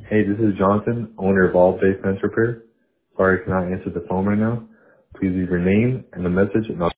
Hey, this is Jonathan, owner of All Day Fence Repair. Sorry I cannot answer the phone right now. Please leave your name and a message and I'll